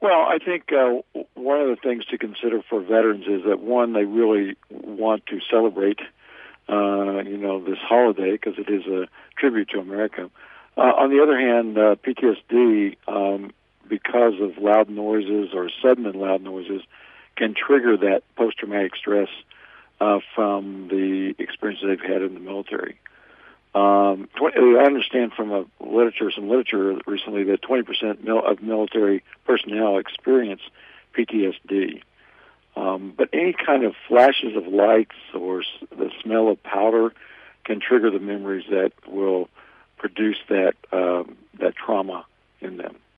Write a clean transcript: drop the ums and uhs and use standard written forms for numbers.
Well, I think one of the things to consider for veterans is that, one, they really want to celebrate, this holiday because it is a tribute to America. On the other hand, PTSD, because of loud noises or sudden and loud noises, can trigger that post-traumatic stress from the experiences they've had in the military. I understand from some literature recently that 20% of military personnel experience PTSD. But any kind of flashes of lights or the smell of powder can trigger the memories that will produce that trauma in them.